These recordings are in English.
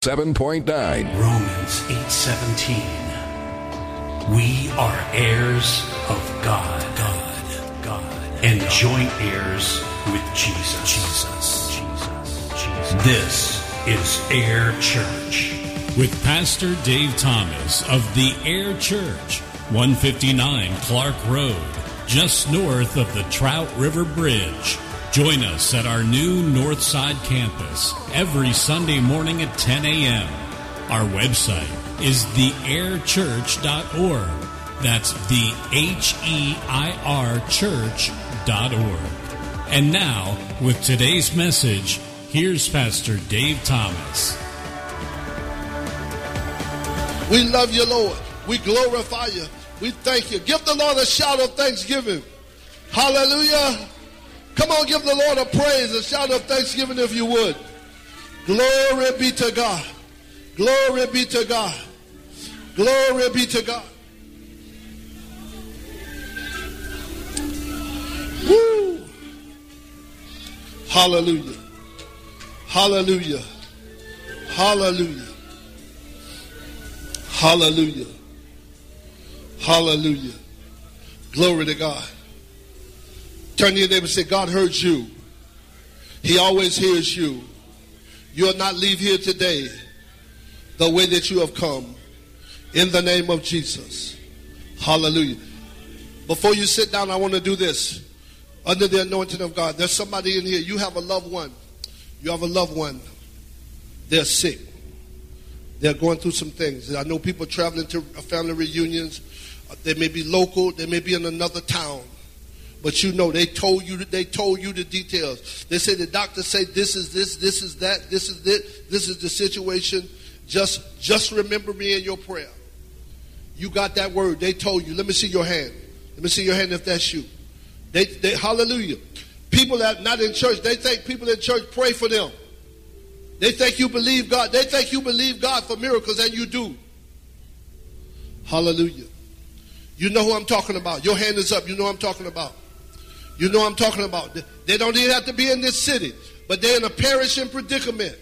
7.9. Romans 8:17. We are heirs of God, and joint heirs with Jesus. This is Air Church. With Pastor Dave Thomas of the Air Church, 159 Clark Road, just north of the Trout River Bridge. Join us at our new Northside campus every Sunday morning at 10 a.m. Our website is theairchurch.org. That's theheir church.org. And now, with today's message, here's Pastor Dave Thomas. We love you, Lord. We glorify you. We thank you. Give the Lord a shout of thanksgiving. Hallelujah. Come on, give the Lord a praise, a shout of thanksgiving if you would. Glory be to God. Glory be to God. Glory be to God. Woo! Hallelujah. Hallelujah. Hallelujah. Hallelujah. Hallelujah. Glory to God. Turn to your neighbor and say, God heard you. He always hears you. You'll not leave here today the way that you have come. In the name of Jesus. Hallelujah. Before you sit down, I want to do this. Under the anointing of God, there's somebody in here. You have a loved one. You have a loved one. They're sick. They're going through some things. I know people traveling to family reunions. They may be local. They may be in another town. But you know, they told you the details. They say the doctor said this is this is that, this is it, this is the situation. Just remember me in your prayer. You got that word. They told you. Let me see your hand. Let me see your hand if that's you. They hallelujah. People that are not in church, they think people in church pray for them. They think you believe God. They think you believe God for miracles, and you do. Hallelujah. You know who I'm talking about. Your hand is up. You know who I'm talking about. You know what I'm talking about. They don't even have to be in this city, but they're in a perishing predicament.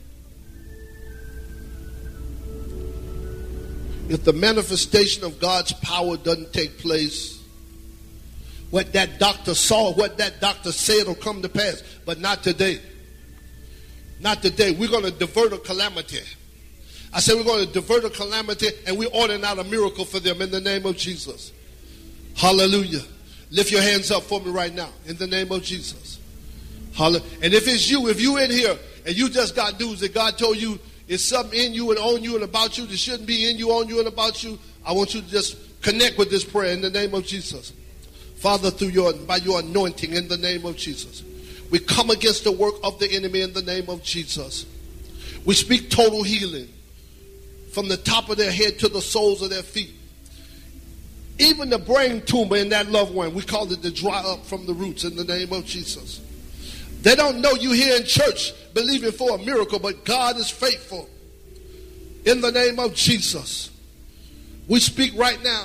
If the manifestation of God's power doesn't take place, what that doctor saw, what that doctor said will come to pass, but not today. Not today. We're going to divert a calamity. I said we're going to divert a calamity, and we're ordering out a miracle for them in the name of Jesus. Hallelujah. Lift your hands up for me right now in the name of Jesus. Hallelujah. And if it's you, if you in here and you just got news that God told you it's something in you and on you and about you that shouldn't be in you, on you, and about you, I want you to just connect with this prayer in the name of Jesus. Father, by your anointing in the name of Jesus, we come against the work of the enemy in the name of Jesus. We speak total healing from the top of their head to the soles of their feet. Even the brain tumor in that loved one, we call it to dry up from the roots in the name of Jesus. They don't know you here in church believing for a miracle, but God is faithful. In the name of Jesus, we speak right now,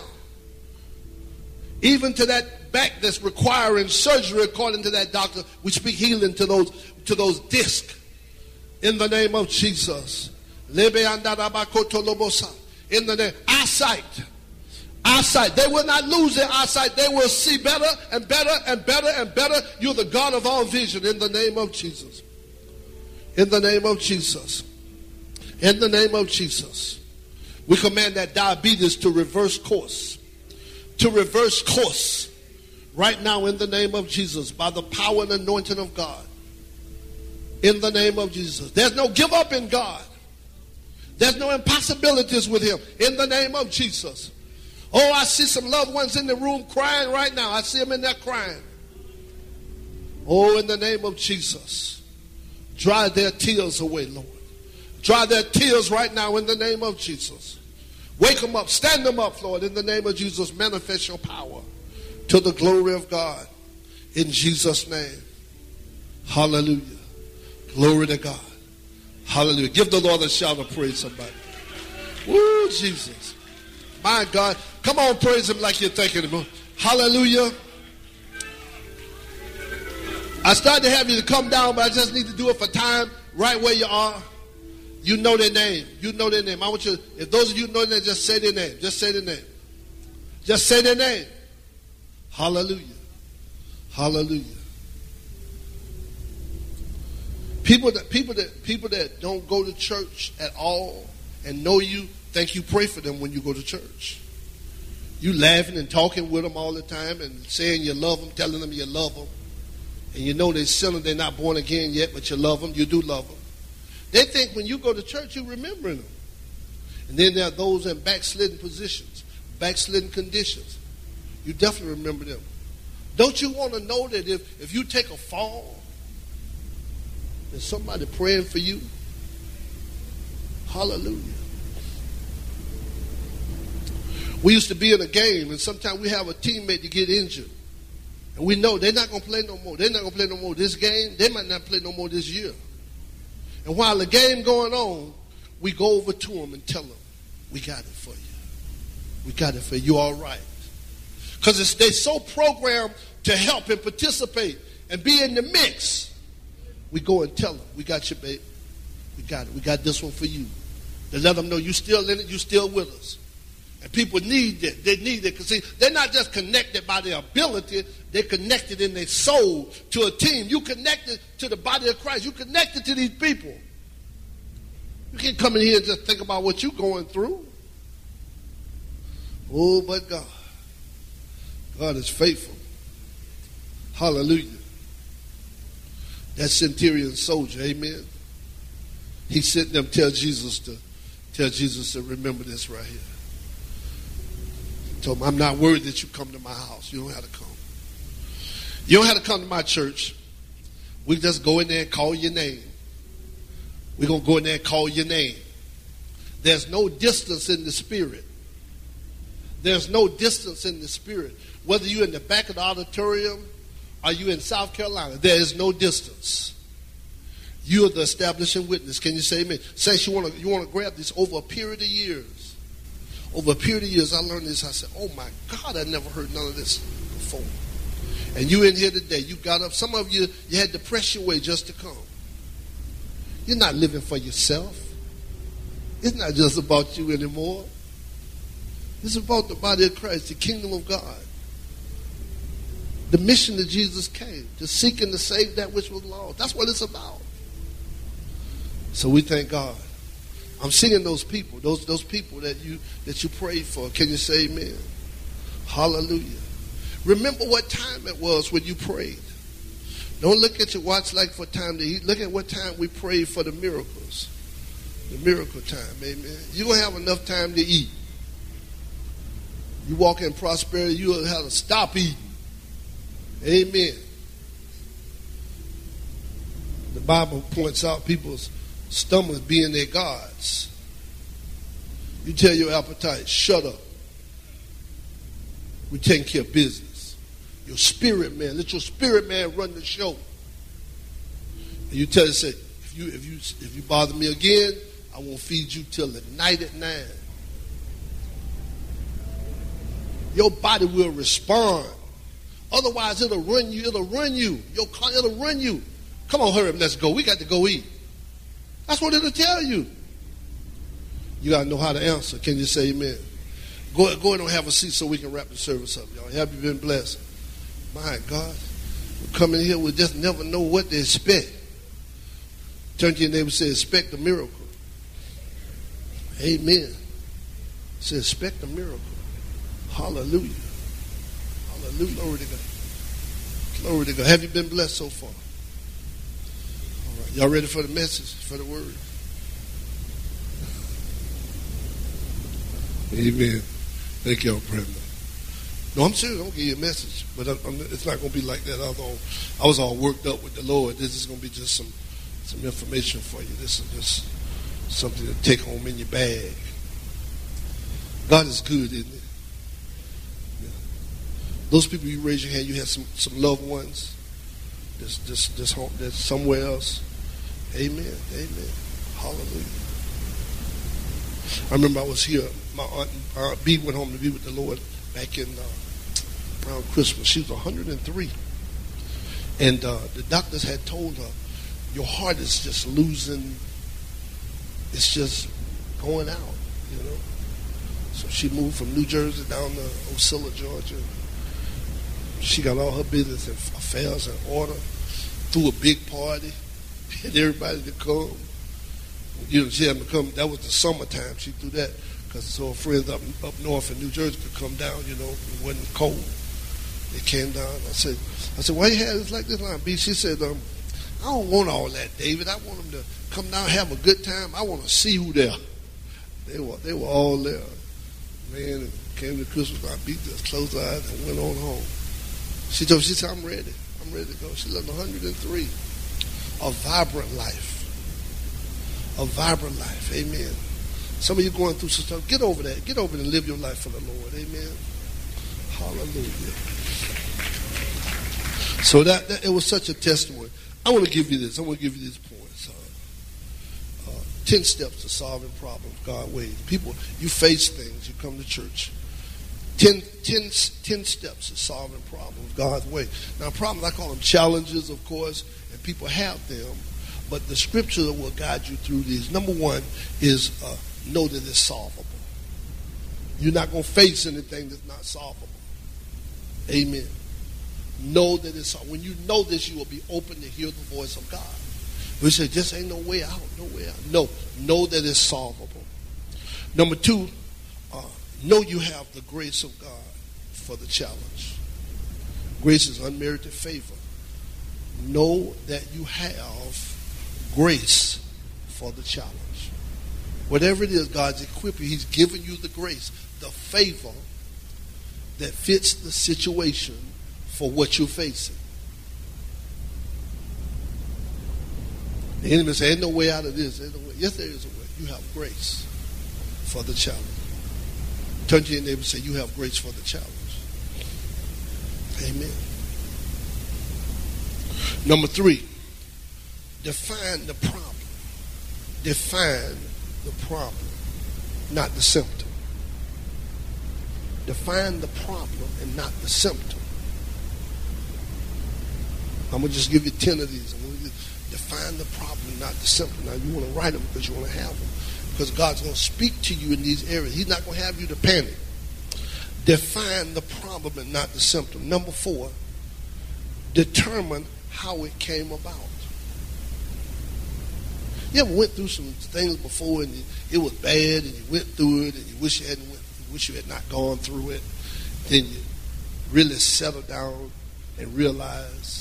even to that back that's requiring surgery according to that doctor, we speak healing to those discs. In the name of Jesus. In the name, eyesight. They will not lose their eyesight. They will see better and better and better and better. You're the God of all vision in the name of Jesus. In the name of Jesus. In the name of Jesus. We command that diabetes to reverse course. To reverse course. Right now in the name of Jesus. By the power and anointing of God. In the name of Jesus. There's no give up in God. There's no impossibilities with him. In the name of Jesus. Oh, I see some loved ones in the room crying right now. I see them in there crying. Oh, in the name of Jesus. Dry their tears away, Lord. Dry their tears right now in the name of Jesus. Wake them up. Stand them up, Lord, in the name of Jesus. Manifest your power to the glory of God. In Jesus' name. Hallelujah. Glory to God. Hallelujah. Give the Lord a shout of praise, somebody. Woo, Jesus. My God. Come on, praise him like you're thanking him. Hallelujah. I started to have you to come down, but I just need to do it for time right where you are. You know their name. You know their name. I want you, if those of you know their name, just say their name. Just say their name. Just say their name. Hallelujah. Hallelujah. People that don't go to church at all and know you, think you pray for them when you go to church. You laughing and talking with them all the time and saying you love them, telling them you love them. And you know they're sinner, they're not born again yet, but you love them. You do love them. They think when you go to church, you're remembering them. And then there are those in backslidden positions, backslidden conditions. You definitely remember them. Don't you want to know that if you take a fall, there's somebody praying for you? Hallelujah. We used to be in a game, and sometimes we have a teammate to get injured. And we know they're not going to play no more. They're not going to play no more this game. They might not play no more this year. And while the game going on, we go over to them and tell them, we got it for you. We got it for you. You all right. Because they're so programmed to help and participate and be in the mix. We go and tell them, we got you, babe. We got it. We got this one for you. To let them know you still in it, you still with us. And people need that. They need it. Because see, they're not just connected by their ability. They're connected in their soul to a team. You connected to the body of Christ. You connected to these people. You can't come in here and just think about what you're going through. Oh, but God. God is faithful. Hallelujah. That centurion soldier, amen. He sent them tell Jesus to remember this right here. He told him, I'm not worried that you come to my house. You don't have to come. You don't have to come to my church. We just go in there and call your name. We're going to go in there and call your name. There's no distance in the spirit. There's no distance in the spirit. Whether you're in the back of the auditorium or you in South Carolina, there is no distance. You are the establishing witness. Can you say amen? Saints, you want to grab this over a period of years. Over a period of years, I learned this. I said, oh my God, I never heard none of this before. And you in here today, you got up. Some of you had to press your way just to come. You're not living for yourself. It's not just about you anymore. It's about the body of Christ, the kingdom of God. The mission that Jesus came, to seek and to save that which was lost. That's what it's about. So we thank God. I'm seeing those people, those people that you prayed for. Can you say amen? Hallelujah. Remember what time it was when you prayed. Don't look at your watch like for time to eat. Look at what time we prayed for the miracles. The miracle time, amen. You're going to have enough time to eat. You walk in prosperity, you'll have to stop eating. Amen. The Bible points out people's stomachs being their gods. You tell your appetite, shut up. We're taking care of business. Your spirit man, let your spirit man run the show. And you tell it, say, if you bother me again, I won't feed you till the night at 9. Your body will respond. Otherwise, it'll run you. It'll run you. It'll run you. Come on, hurry up. Let's go. We got to go eat. That's what it'll tell you. You got to know how to answer. Can you say amen? Go ahead and have a seat so we can wrap the service up, y'all. Have you been blessed? My God. We come in here, we just never know what to expect. Turn to your neighbor and say, expect a miracle. Amen. Say, expect a miracle. Hallelujah. Hallelujah. Glory to God. Glory to God. Have you been blessed so far? All right. Y'all ready for the message, for the word? Amen. Thank y'all, Brenda. No, I'm serious. I'm going to give you a message. But it's not going to be like that. I was all worked up with the Lord. This is going to be just some information for you. This is just something to take home in your bag. God is good, isn't it? Yeah. Those people, you raise your hand, you have some loved ones that's home, that's somewhere else. Amen. Amen. Hallelujah. I remember I was here. My aunt B went home to be with the Lord back in around Christmas. She was 103. And the doctors had told her, your heart is just losing it's just going out, you know. So she moved from New Jersey down to Ocilla, Georgia. She got all her business and affairs in order, threw a big party, had everybody to come. You know, she had to come. That was the summertime. She threw that because so her friends up north in New Jersey could come down. You know, it wasn't cold. They came down. I said, why you had it like this, Line B? She said, I don't want all that, David. I want them to come down, have a good time. I want to see who there. They were all there. Man, it came to Christmas. I beat this, closed her eyes, and went on home. She said, I'm ready. I'm ready to go. She lived 103. A vibrant life. A vibrant life. Amen. Some of you going through some stuff. Get over that. Get over it and live your life for the Lord. Amen. Hallelujah. So that it was such a testimony. I want to give you this. I want to give you these points. 10 steps to solving problems God's way. People, you face things. You come to church. 10 steps to solving problems God's way. Now, problems, I call them challenges, of course, and people have them. But the scripture that will guide you through these. Number one is know that it's solvable. You're not going to face anything that's not solvable. Amen. Know that it's solvable. When you know this, you will be open to hear the voice of God. We say, just ain't no way out, no way out. No, know that it's solvable. Number two, know you have the grace of God for the challenge. Grace is unmerited favor. Know that you have grace for the challenge. Whatever it is, God's equipped you. He's given you the grace, the favor that fits the situation for what you're facing. The enemy says, ain't no way out of this. Ain't no way. Yes, there is a way. You have grace for the challenge. Turn to your neighbor and say, you have grace for the challenge. Amen. Number three, define the problem. Define the problem, not the symptom. Define the problem and not the symptom. I'm going to just give you 10 of these. Define the problem, not the symptom. Now, you want to write them because you want to have them. Because God's going to speak to you in these areas. He's not going to have you to panic. Define the problem and not the symptom. Number 4, determine how it came about. You ever went through some things before and it was bad and you went through it and you wish you had not gone through it. Then you really settle down and realize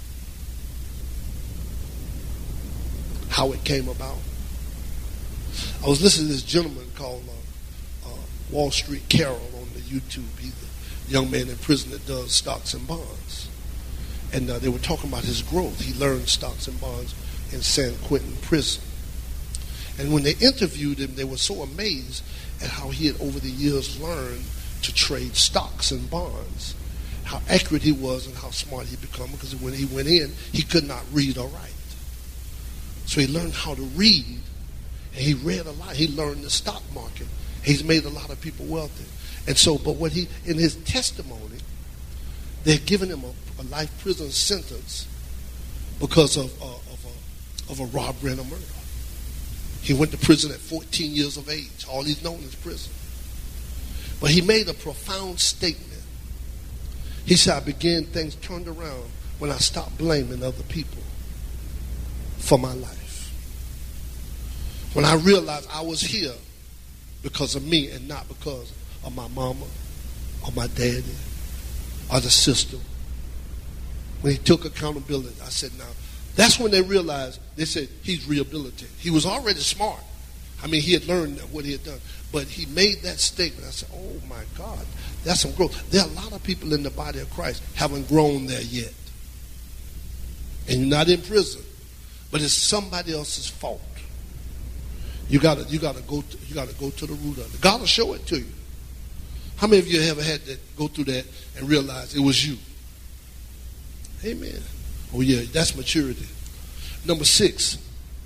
how it came about. I was listening to this gentleman called Wall Street Carroll on the YouTube. He's a young man in prison that does stocks and bonds. And they were talking about his growth. He learned stocks and bonds in San Quentin prison. And when they interviewed him, they were so amazed at how he had over the years learned to trade stocks and bonds, how accurate he was and how smart he became, because when he went in, he could not read or write. So he learned how to read, and he read a lot. He learned the stock market. He's made a lot of people wealthy. And so, but what he, in his testimony, they had given him a life prison sentence because of a robbery and a murder. He went to prison at 14 years of age. All he's known is prison. But he made a profound statement. He said, things turned around when I stopped blaming other people for my life. When I realized I was here because of me and not because of my mama or my daddy or the system. When he took accountability, I said, now, that's when they realized, they said, he's rehabilitated. He was already smart. I mean, he had learned what he had done. But he made that statement. I said, oh my God, that's some growth. There are a lot of people in the body of Christ haven't grown there yet. And you're not in prison. But it's somebody else's fault. You gotta go to the root of it. God will show it to you. How many of you ever had to go through that and realize it was you? Amen. Oh yeah, that's maturity. Number 5,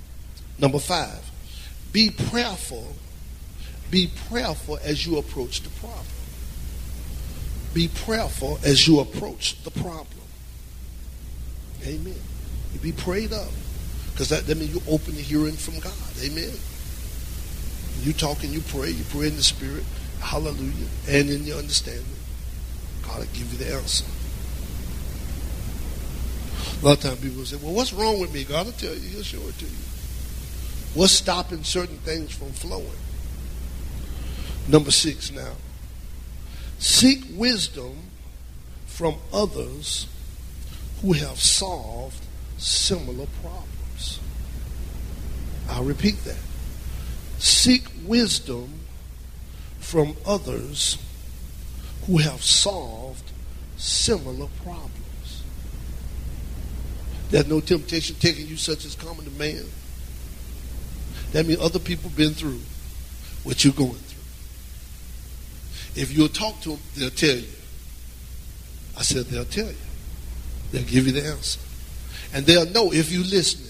be prayerful. Be prayerful as you approach the problem. Be prayerful as you approach the problem. Amen. You be prayed up. Because that means you open to hearing from God. Amen. You talk and you pray in the spirit, hallelujah, and in your understanding. God will give you the answer. A lot of times people say, well, what's wrong with me? God will tell you, he'll show it to you. What's stopping certain things from flowing? Number 6 now. Seek wisdom from others who have solved similar problems. I'll repeat that. Seek wisdom from others who have solved similar problems. There's no temptation taking you such as common to man. That means other people been through what you're going through. If you'll talk to them, they'll tell you. I said they'll tell you. They'll give you the answer. And they'll know if you're listening.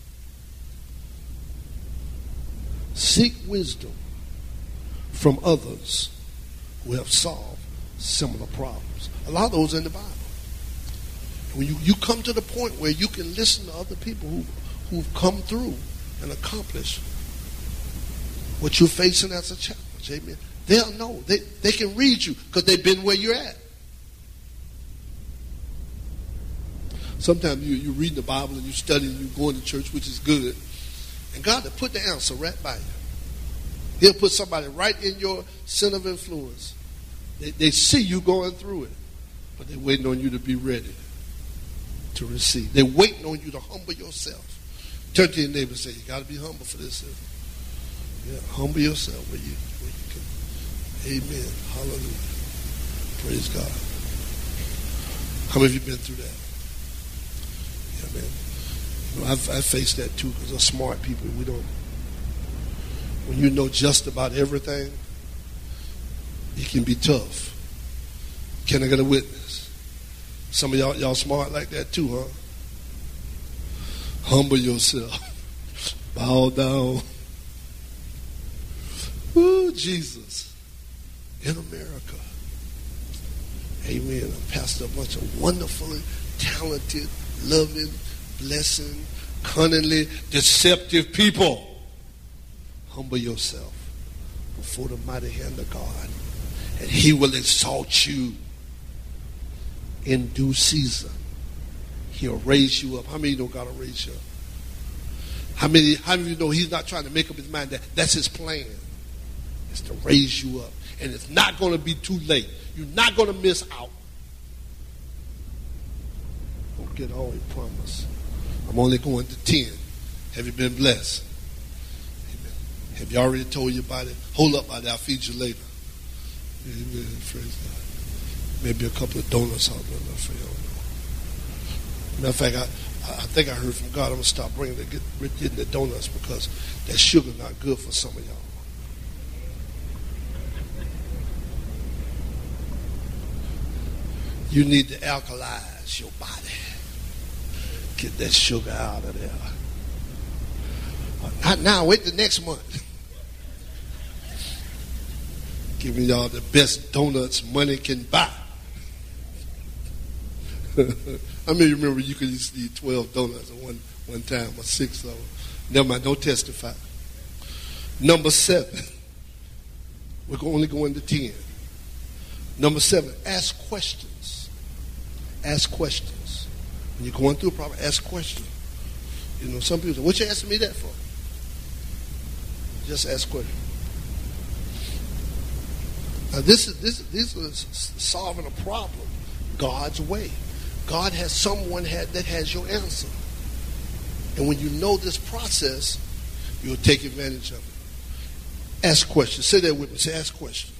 Seek wisdom from others who have solved similar problems. A lot of those are in the Bible. When you come to the point where you can listen to other people who've come through and accomplished what you're facing as a challenge, amen, they'll know. They can read you because they've been where you're at. Sometimes you're reading the Bible and you're studying, you're going to church, which is good. And God will put the answer right by you. He'll put somebody right in your center of influence. They see you going through it, but they're waiting on you to be ready to receive. They're waiting on you to humble yourself. Turn to your neighbor and say, you got to be humble for this. Yeah, humble yourself where you can. Amen. Hallelujah. Praise God. How many of you been through that? Yeah, man. You know, I've faced that too because of smart people. When you know just about everything, it can be tough. Can I get a witness? Some of y'all smart like that too, huh? Humble yourself. Bow down. Ooh, Jesus. In America. Amen. I pastor a bunch of wonderfully talented, loving, blessing, cunningly deceptive people. Humble yourself before the mighty hand of God, and he will exalt you in due season. He'll raise you up. How many know God will raise you up? How many of you know he's not trying to make up his mind that that's his plan? It's to raise you up. And it's not going to be too late. You're not going to miss out. Don't get all your promise. I'm only going to 10. Have you been blessed? Amen. Have you already told your body, hold up, buddy, I'll feed you later? Amen. Praise God. Maybe a couple of donuts out there for you. Matter of fact, I think I heard from God, I'm going to stop getting the donuts because that sugar not good for some of y'all. You need to alkalize your body. Get that sugar out of there. Not now, wait the next month. Giving y'all the best donuts money can buy. I mean, remember you could just eat 12 donuts at one time or 6 of them. Never mind, don't testify. Number 7. We're only going to 10. Number 7, ask questions. Ask questions. When you're going through a problem, ask questions. You know, some people say, what you asking me that for? Just ask questions. Now, this is solving a problem God's way. God has someone that has your answer. And when you know this process, you'll take advantage of it. Ask questions. Say that with me. Say, ask questions.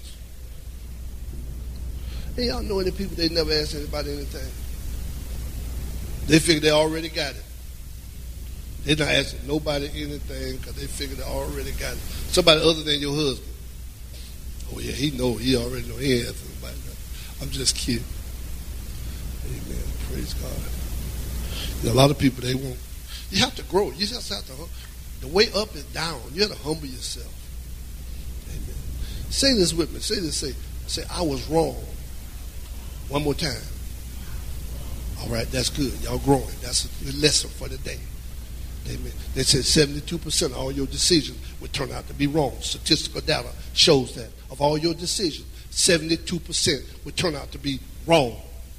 And y'all know any people, they never ask anybody anything. They figure they already got it. They're not asking nobody anything because they figure they already got it. Somebody other than your husband. Oh, yeah, he already know. He ain't asking nobody nothing. I'm just kidding. Amen. Praise God. You know, a lot of people, they won't. You have to grow. You just have to. The way up is down. You have to humble yourself. Amen. Say this with me. Say this. Say, I was wrong. One more time. All right, that's good. Y'all growing. That's a lesson for the day. Amen. They said 72% of all your decisions would turn out to be wrong. Statistical data shows that. Of all your decisions, 72% would turn out to be wrong.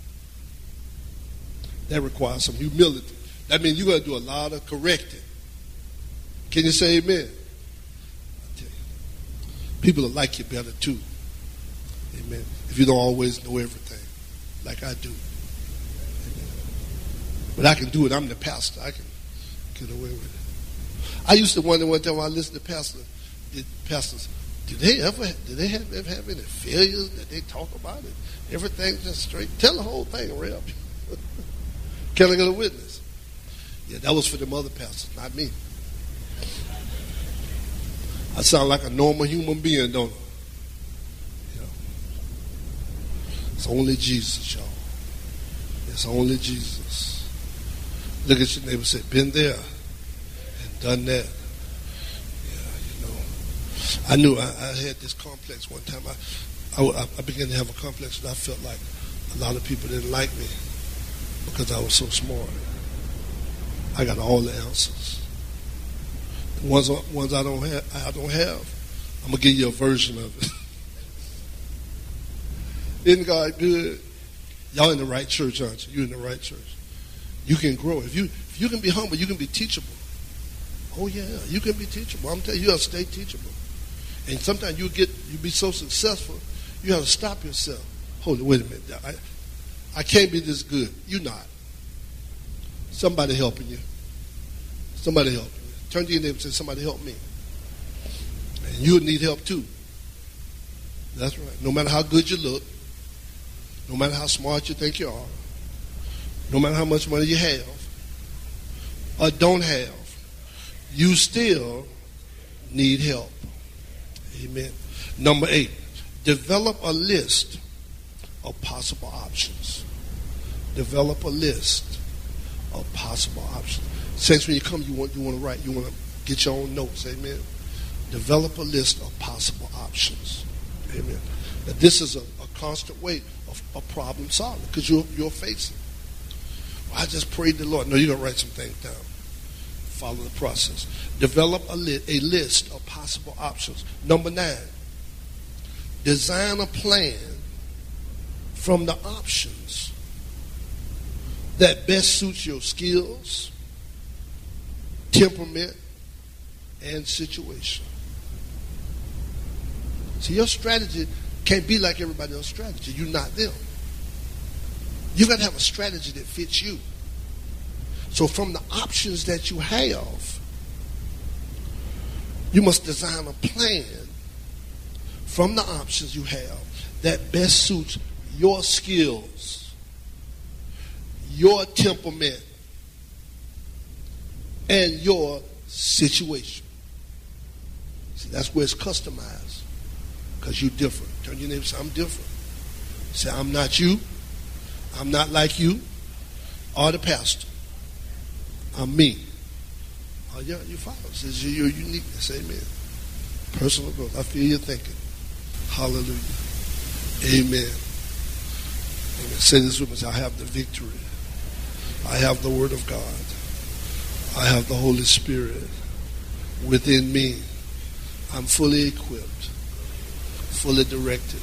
That requires some humility. That means you got to do a lot of correcting. Can you say amen? I tell you, people will like you better too. Amen. If you don't always know everything, like I do. Amen. But I can do it. I'm the pastor. I can get away with it. I used to wonder one time when I listened to pastors, did they ever have any failures that they talk about it? Everything just straight. Tell the whole thing, Reb. Can I get a witness? Yeah, that was for them other pastors, not me. I sound like a normal human being, don't I? You know, it's only Jesus, y'all. It's only Jesus. Look at your neighbor and say, been there and done that. Yeah, you know. I knew I had this complex one time. I began to have a complex and I felt like a lot of people didn't like me because I was so smart. I got all the answers. The ones I don't have, I'm gonna give you a version of it. Isn't God good? Y'all in the right church, aren't you? You're in the right church. You can grow. If you can be humble, you can be teachable. Oh yeah, you can be teachable. I'm telling you, you have to stay teachable. And sometimes you be so successful, you have to stop yourself. Hold it, wait a minute. I can't be this good. You're not. Somebody helping you. Somebody helping you. Turn to your neighbor and say, somebody help me. And you'll need help too. That's right. No matter how good you look, no matter how smart you think you are, no matter how much money you have or don't have, you still need help. Amen. Number 8, develop a list of possible options. Develop a list of possible options. Saints, when you come, you want to write. You want to get your own notes. Amen. Develop a list of possible options. Amen. Now, this is a constant way of problem solving because you're facing. Well, I just prayed to the Lord. No, you're going to write some things down. Follow the process. Develop a list of possible options. Number 9, design a plan from the options that best suits your skills, temperament, and situation. See, your strategy can't be like everybody else's strategy. You're not them. You've got to have a strategy that fits you. So from the options that you have, you must design a plan from the options you have that best suits your skills, your temperament, and your situation. See, that's where it's customized because you're different. Turn to your neighbor and say, I'm different. Say, I'm not you. I'm not like you or the pastor. I'm me. Oh, yeah, you follow. It's your uniqueness. Amen. Personal growth. I feel you thinking. Hallelujah. Amen. Amen. Say this with me. I have the victory. I have the Word of God. I have the Holy Spirit within me. I'm fully equipped, fully directed,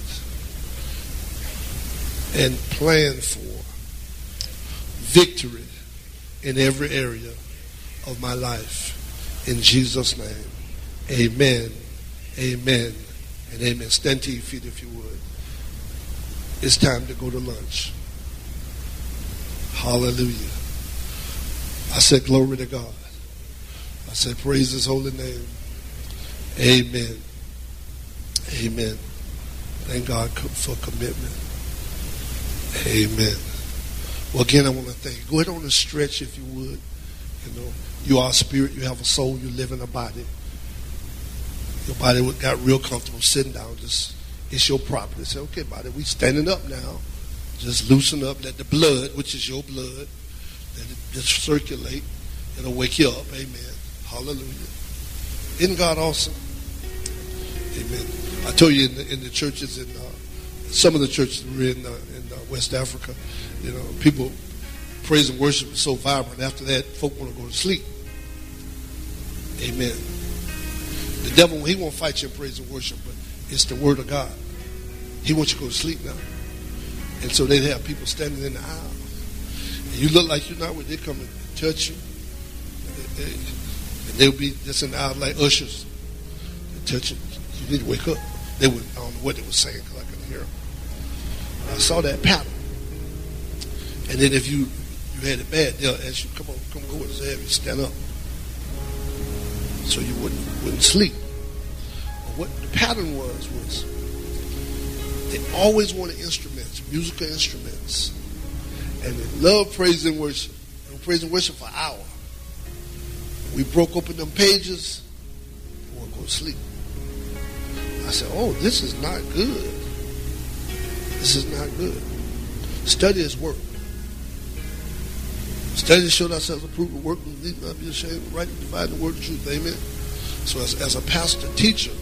and planned for victory in every area of my life. In Jesus' name, amen, amen, and amen. Stand to your feet if you would. It's time to go to lunch. Hallelujah. I said, glory to God. I said, praise His holy name. Amen. Amen. Thank God for commitment. Amen. Well, again, I want to thank you. Go ahead on a stretch if you would. You know, you are a spirit, you have a soul, you live in a body. Your body got real comfortable sitting down. Just, it's your property. Say, okay, body, we standing up now. Just loosen up. Let the blood, which is your blood, let it just circulate. It'll wake you up. Amen. Hallelujah. Isn't God awesome? Amen. I told you in the churches, in some of the churches we're in West Africa, you know, people praise and worship is so vibrant. After that, folk want to go to sleep. Amen. The devil, he won't fight you in praise and worship, but it's the word of God. He wants you to go to sleep now. And so they'd have people standing in the aisle. And you look like you're not where they come and touch you. And they'll be just in the aisle like ushers. They touch you. You need to wake up. I don't know what they were saying because I couldn't hear them. I saw that pattern. And then if you had it bad, they'll ask you, come on, go with us. Have you stand up. So you wouldn't sleep. But what the pattern was they always wanted instruments, musical instruments. And they loved praise and worship. And praise and worship for an hour. We broke open them pages and we'll go to sleep. I said, oh, this is not good. This is not good. Study is work. Study to show ourselves approved of work and need not be ashamed, right to divide the word of truth. Amen. So as a pastor, teacher,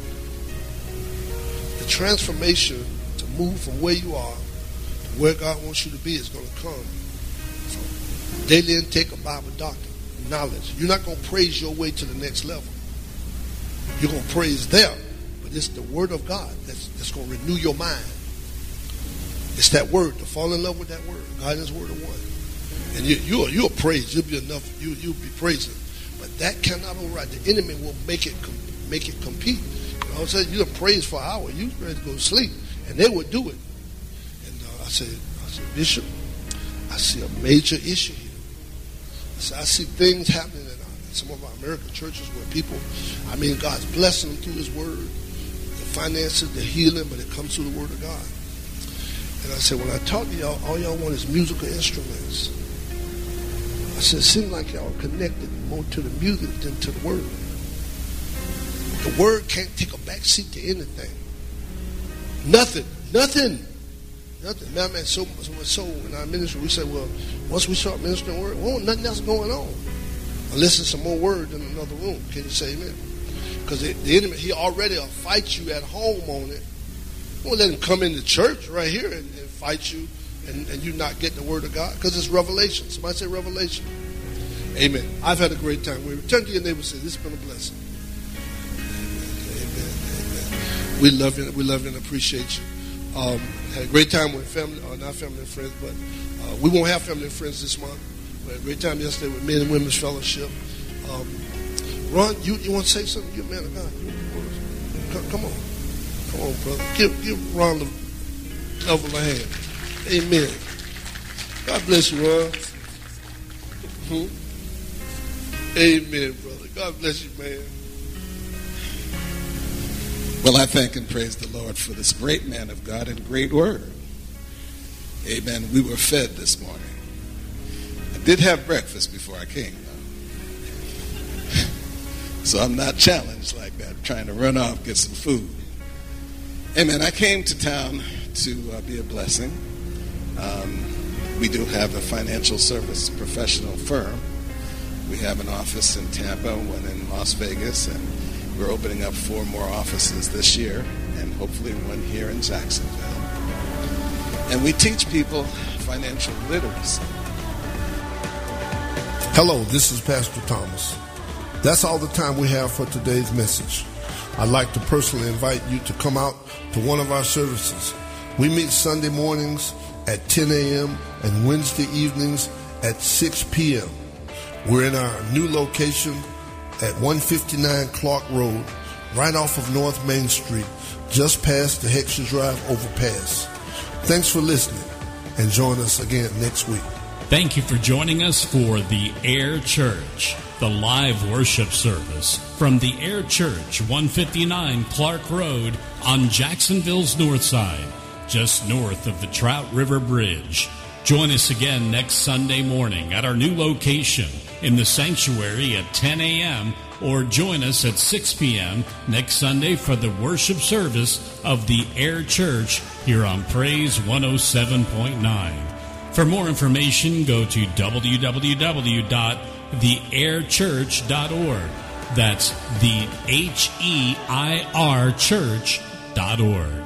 the transformation to move from where you are to where God wants you to be is going to come from daily intake of Bible doctrine, knowledge. You're not going to praise your way to the next level. You're going to praise there, but it's the word of God that's going to renew your mind. It's that word, to fall in love with that word. God and his word are one. And you'll praise. You'll be enough. You'll be praising. But that cannot override. The enemy will make it compete. You know what I'm saying? You'll praise for an hour. You ready to go to sleep. And they would do it. And I said, Bishop, I see a major issue here. I see things happening in some of our American churches where people, God's blessing them through his word. The finances, the healing, but it comes through the word of God. And I said, when I talk to y'all, all y'all want is musical instruments. I said, it seems like y'all are connected more to the music than to the word. The word can't take a back seat to anything. Nothing. Man, so in our ministry, we say, well, once we start ministering word, well, nothing else going on. Unless it's some more word in another room. Can you say amen? Because the enemy, he already will fight you at home on it. Don't let him come into church right here and fight you and you not get the word of God. Because it's revelation. Somebody say revelation. Amen. I've had a great time. We turn to your neighbor and say, this has been a blessing. Amen. We love you. We love you and appreciate you. Had a great time with family, not family and friends, but we won't have family and friends this month. We had a great time yesterday with Men and Women's Fellowship. Ron, you want to say something? You're a man of God. Come on. Come on, brother. Give Ron the love of a hand. Amen. God bless you, Ron. Amen, brother. God bless you, man. Well, I thank and praise the Lord for this great man of God and great word. Amen. We were fed this morning. I did have breakfast before I came, though. So I'm not challenged like that, trying to run off, get some food. Amen. I came to town to be a blessing. We do have a financial service professional firm. We have an office in Tampa, one in Las Vegas, and we're opening up 4 more offices this year, and hopefully one here in Jacksonville. And we teach people financial literacy. Hello, this is Pastor Thomas. That's all the time we have for today's message. I'd like to personally invite you to come out to one of our services. We meet Sunday mornings at 10 a.m. and Wednesday evenings at 6 p.m. We're in our new location at 159 Clark Road, right off of North Main Street, just past the Heckscher Drive overpass. Thanks for listening, and join us again next week. Thank you for joining us for the Air Church, the live worship service from the Air Church, 159 Clark Road on Jacksonville's north side, just north of the Trout River Bridge. Join us again next Sunday morning at our new location in the sanctuary at 10 a.m. or join us at 6 p.m. next Sunday for the worship service of the Air Church here on Praise 107.9. For more information, go to www.theairchurch.org. That's the HEIR church.org.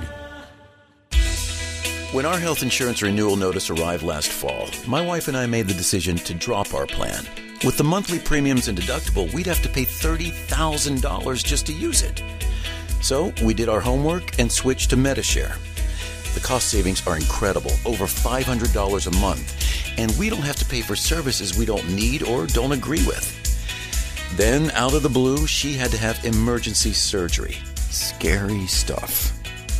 When our health insurance renewal notice arrived last fall, my wife and I made the decision to drop our plan. With the monthly premiums and deductible, we'd have to pay $30,000 just to use it. So we did our homework and switched to Medi-Share. The cost savings are incredible, over $500 a month, and we don't have to pay for services we don't need or don't agree with. Then, out of the blue, she had to have emergency surgery. Scary stuff.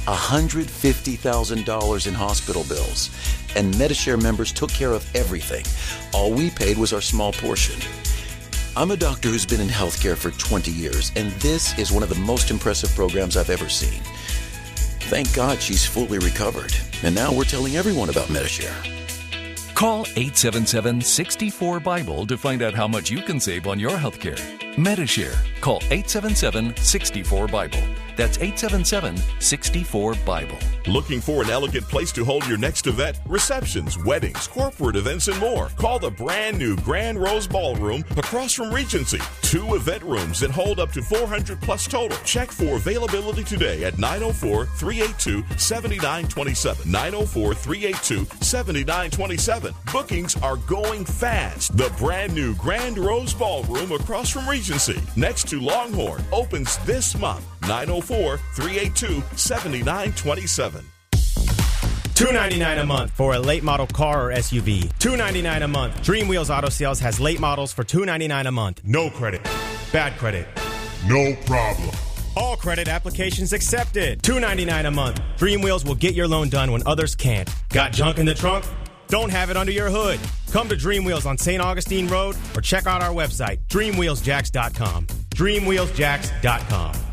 $150,000 in hospital bills, and Medi-Share members took care of everything. All we paid was our small portion. I'm a doctor who's been in healthcare for 20 years, and this is one of the most impressive programs I've ever seen. Thank God she's fully recovered, and now we're telling everyone about Medi-Share. Call 877-64-BIBLE to find out how much you can save on your healthcare. Medi-Share. Call 877-64-BIBLE. That's 877-64-BIBLE. Looking for an elegant place to hold your next event? Receptions, weddings, corporate events, and more. Call the brand new Grand Rose Ballroom across from Regency. 2 event rooms that hold up to 400 plus total. Check for availability today at 904-382-7927. 904-382-7927. Bookings are going fast. The brand new Grand Rose Ballroom across from Regency, next to Longhorn, opens this month. 904-382-7927. $299 a month for a late model car or SUV. $299 a month. Dream Wheels Auto Sales has late models for $299 a month. No credit. Bad credit. No problem. All credit applications accepted. $299 a month. Dream Wheels will get your loan done when others can't. Got junk in the trunk? Don't have it under your hood. Come to Dream Wheels on St. Augustine Road or check out our website, dreamwheelsjacks.com. dreamwheelsjacks.com.